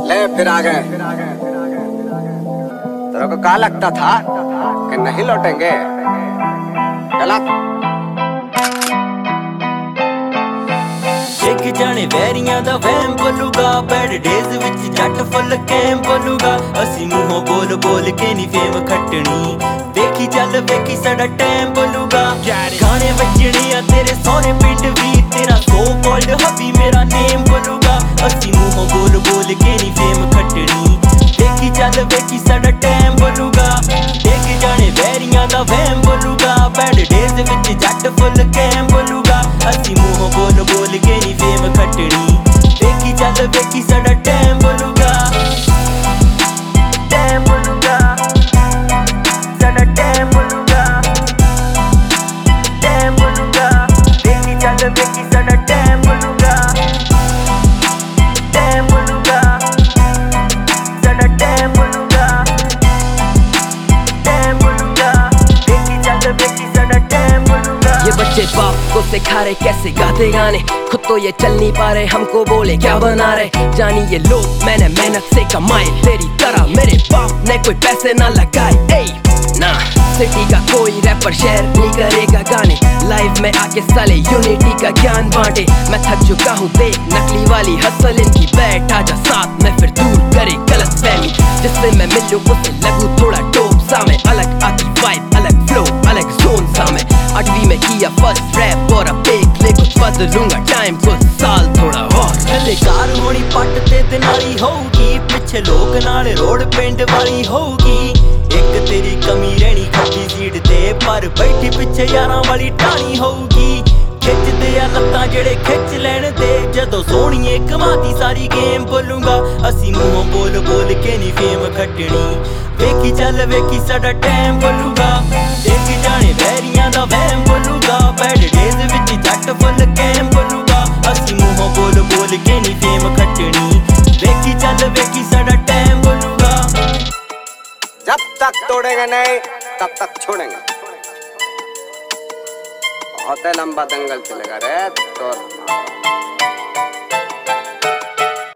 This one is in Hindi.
ले फिर आ गए। तेरे को क्या लगता था कि नहीं लौटेंगे? गलत। एक जाने वैरियां दा वहम बोलूगा, बैड डेज विच जट फुल कैम बोलूगा। असी मूहों बोल बोल के नी फेम खट्टनी, वेखी चल वेखी साडा टैम बोलूगा। गाने बजने आ तेरे सोने पिंड भी, तेरा सो कॉल्ड हबी मेरा नेम बोलूगा। असी मूहों बोल बोल के नी फेम खट्टनी, वेखी चल वेखी साडा टैम बोलूगा। एक जाने वैरियां दा वहम बोलूगा, बैड डेज विच जट फुल कैम बोलूगा। असी मूहों बोल बोल के नी फेम खट्टनी, वेखी चल वेखी साडा टैम बोलूगा। टैम बोलूगा, साडा टैम बोलूगा। टैम बोलूगा, वेखी चल वेखी साडा टैम बोलूगा। टैम बोलूगा, साडा टैम बोलूगा। टैम बोलूगा, वेखी चल वेखी साडा टैम बोलूगा। ये बच्चे बाप को सिखा रहे कैसे गाते गाने, खुद तो ये चल नहीं पा रहे, हमको बोले क्या बना रहे। जानी ये लोग मैंने मेहनत से कमाए, तेरी तरह मेरे बाप ने कोई पैसे ना लगाए। ना सिटी का कोई रैपर शेयर नहीं करेगा गाने, लाइव में आके साले यूनिटी का ज्ञान बांटे। मैं थक चुका हूँ देख नकली वाली हसल इनकी, बैठ आजा साथ में फिर दूर करे गलत फहमी। जिससे मैं मिलूं उससे लगूं थोड़ा डोप सा मैं, अलग आती वाइब अलग फ्लो अलग जोन सा मैं। 8वीं में किया फर्स्ट रैप और अब देख ले कुछ बदलूंगा, टाइम कुछ साल थोड़ा और। थले कार होनी पट ते दिनाली होगी, पिछे लोग नाल रोड पिंड वाली होगी। एक तेरी कमी रहनी खट्टी सीट ते, पर बैठी पिछे यारां वाली टाणी होगी। खिचदे आ लत्तां जेड़े खिच लैण दे, जदों सोहणीए कमाती सारी गेम बोलूंगा। असी मूहों बोल बोल के नी फेम खट्टनी, वेखी चल वेखी साडा टैम बोलूगा। एक जाने वैरियां दा वहम बोलूगा, बैड डेज विच जट फुल कैम बोलूगा। असी मूहों बोल बोल के नी फेम खट्टनी, वेखी चल वेखी साडा टैम बोलूगा। जब तक तोड़ेंगे नहीं तब तक छोड़ेंगे। बहुत लंबा दंगल चलेगा रे तोर।